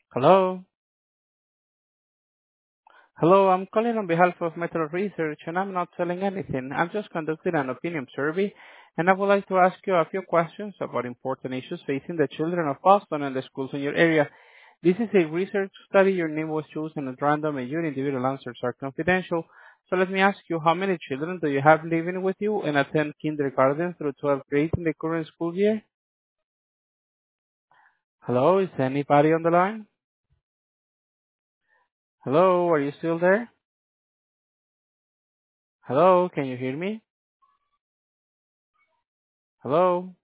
Hello. Hello, I'm calling on behalf of Metro Research, and I'm not selling anything. I'm just conducting an opinion survey, and I would like to ask you a few questions about important issues facing the children of Boston and the schools in your area. This is a research study. Your name was chosen at random, and your individual answers are confidential. So let me ask you, how many children do you have living with you and attend kindergarten through 12th grade in the current school year? Hello, is anybody on the line? Hello, are you still there? Hello, can you hear me? Hello?